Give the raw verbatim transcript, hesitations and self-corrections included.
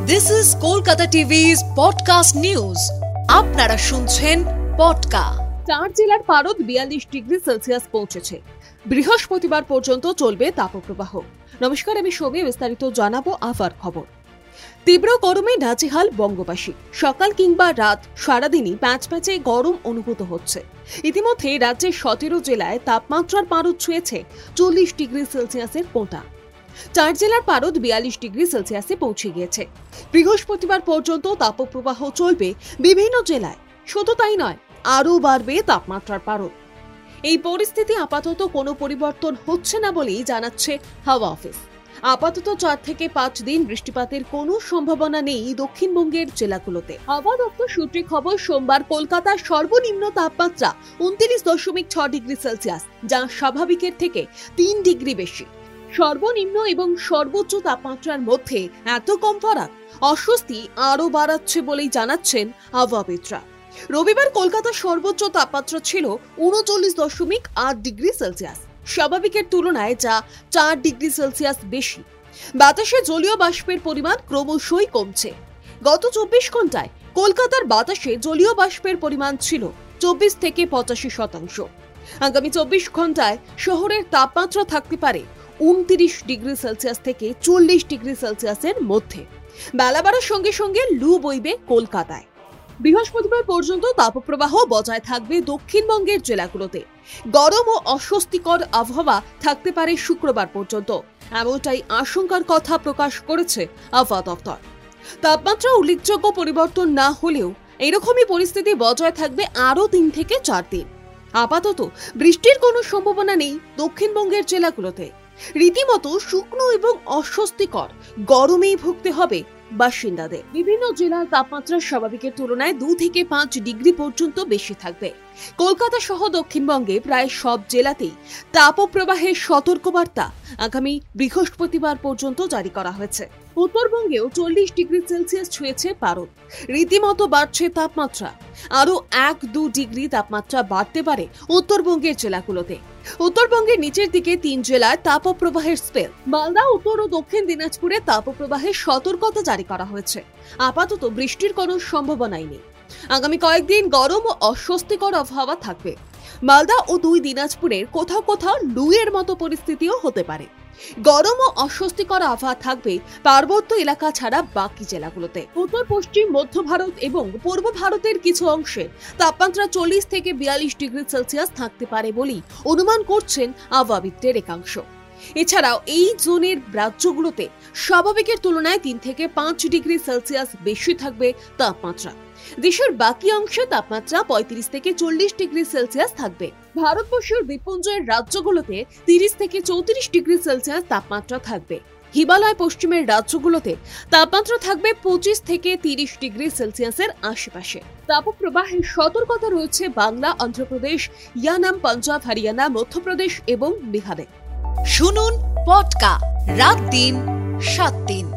This is Kolkata টিভি's podcast news. আপনারা শুনছেন পডকা। চার জেলার পারদ বিয়াল্লিশ ডিগ্রি সেলসিয়াস পৌঁছেছে। বৃহস্পতিবার পর্যন্ত চলবে তাপপ্রবাহ। নমস্কার, আমি সৌমি। বিস্তারিত জানাবো আবার খবর। তীব্র গরমে নাজেহাল বঙ্গবাসী। সকাল কিংবা রাত সারাদিনই প্যাঁচ প্যাঁচে গরম অনুভূত হচ্ছে। ইতিমধ্যে রাজ্যের সতেরো জেলায় তাপমাত্রার পারদ ছুঁয়েছে চল্লিশ ডিগ্রি সেলসিয়াসের কোটা। চার জেলার পারদ বিয়াল্লিশ ডিগ্রি সেলসিয়াসে পৌঁছে গিয়েছে। বৃহস্পতিবার পর্যন্ত তাপপ্রবাহ চলবে বিভিন্ন জেলায়। শুধু তাই নয়, আরও বাড়বে তাপমাত্রার পারদ। এই পরিস্থিতি আপাতত কোনো পরিবর্তন হচ্ছে না বলেই জানাচ্ছে হাওয়া অফিস। আপাতত চার থেকে পাঁচ দিন বৃষ্টিপাতের কোনো সম্ভাবনা নেই দক্ষিণবঙ্গের জেলাগুলোতে। হাওয়া দপ্তর সূত্রে খবর, সোমবার কলকাতার সর্বনিম্ন তাপমাত্রা উনত্রিশ দশমিক ছয় ডিগ্রি সেলসিয়াস, যা স্বাভাবিকের থেকে তিন ডিগ্রি বেশি। সর্বনিম্ন এবং সর্বোচ্চ তাপমাত্রার মধ্যে এত কম ফারাক অস্বস্তি আরও বাড়াচ্ছে বলেই জানাচ্ছেন আবহাওয়াবিদরা। রবিবার কলকাতার সর্বোচ্চ তাপমাত্রা ছিল উনচল্লিশ দশমিক আট ডিগ্রি সেলসিয়াস, স্বাভাবিকের তুলনায় যা চার ডিগ্রি সেলসিয়াস বেশি। বাতাসে জলীয় বাষ্পের পরিমাণ ক্রমশই কমছে। গত চব্বিশ ঘন্টায় কলকাতার বাতাসে জলীয় বাষ্পের পরিমাণ ছিল চব্বিশ থেকে পঁচাশি শতাংশ। আগামী চব্বিশ ঘন্টায় শহরের তাপমাত্রা থাকতে পারে উনত্রিশ ডিগ্রি সেলসিয়াস থেকে চল্লিশ ডিগ্রি সেলসিয়াসের মধ্যে। বেলা বাড়ার সঙ্গে সঙ্গে লু বইবে কলকাতায়। বৃহস্পতিবার পর্যন্ত তাপপ্রবাহ বজায় থাকবে দক্ষিণবঙ্গের জেলাগুলোতে। গরম ও অস্বস্তিকর আবহাওয়া থাকতে পারে শুক্রবার পর্যন্ত, এমনটাই আশঙ্কার কথা প্রকাশ করেছে আবহাওয়া দপ্তর। তাপমাত্রা উল্লেখযোগ্য পরিবর্তন না হলেও এরকমই পরিস্থিতি বজায় থাকবে আরও তিন থেকে চার দিন। আপাতত বৃষ্টির কোনো সম্ভাবনা নেই দক্ষিণবঙ্গের জেলাগুলোতে। রীতিমতো শুকনো এবং অস্বস্তিকর গরমেই ভুগতে হবে বাসিন্দাদের। বিভিন্ন জেলার তাপমাত্রা স্বাভাবিকের তুলনায় দু থেকে পাঁচ ডিগ্রি পর্যন্ত বেশি থাকবে। কলকাতা সহ দক্ষিণবঙ্গে প্রায় সব জেলাতেই তাপপ্রবাহের সতর্কবার্তা আগামী বৃহস্পতিবার পর্যন্ত জারি করা হয়েছে। উত্তরবঙ্গেও চল্লিশ ডিগ্রি সেলসিয়াস ছুঁয়েছে পারদ। রীতিমতো বাড়ছে তাপমাত্রা। আরও এক দু ডিগ্রি তাপমাত্রা বাড়তে পারে উত্তরবঙ্গের জেলাগুলোতে। উত্তরবঙ্গের নিচের দিকে তিন জেলায় তাপপ্রবাহের স্পেল। মালদা, উত্তর ও দক্ষিণ দিনাজপুরে তাপপ্রবাহের সতর্কতা জারি করা হয়েছে। আপাতত বৃষ্টির কোনো সম্ভাবনাই নেই। আগামী কয়েকদিন গরম ও অস্বস্তিকর আবহাওয়া থাকবে। মালদা ও দুই দিনাজপুরের কোথাও কোথাও লুয়ের মতো পরিস্থিতিও হতে পারে। গরম ও অস্বস্তিকর আবহাওয়া থাকবে পার্বত্য এলাকা ছাড়া বাকি জেলাগুলোতে। উত্তর পশ্চিম মধ্য ভারত এবং পূর্ব ভারতের কিছু অংশে তাপমাত্রা চল্লিশ থেকে বিয়াল্লিশ ডিগ্রি সেলসিয়াস থাকতে পারে বলেই অনুমান করছেন আবহাওয়াবিদদের একাংশ। এছাড়াও এই জোনের রাজ্যগুলোতে স্বাভাবিকের তুলনায় তিন থেকে পাঁচ ডিগ্রি সেলসিয়াস বেশি থাকবে তাপমাত্রা। দেশের বাকি অংশে তাপমাত্রা পঁয়ত্রিশ থেকে চল্লিশ ডিগ্রি সেলসিয়াস থাকবে। ভারতবর্ষের দ্বীপপুঞ্জের রাজ্যগুলোতে তিরিশ থেকে চৌত্রিশ ডিগ্রি সেলসিয়াস তাপমাত্রা থাকবে। হিমালয় পশ্চিমের রাজ্যগুলোতে তাপমাত্রা থাকবে পঁচিশ থেকে তিরিশ ডিগ্রি সেলসিয়াসের আশেপাশে। তাপপ্রবাহের সতর্কতা রয়েছে বাংলা, অন্ধ্রপ্রদেশ, ইয়ানাম, পাঞ্জাব, হরিয়ানা, মধ্যপ্রদেশ এবং বিহারে। শুনুন পডকা রাত দিন সাত দিন।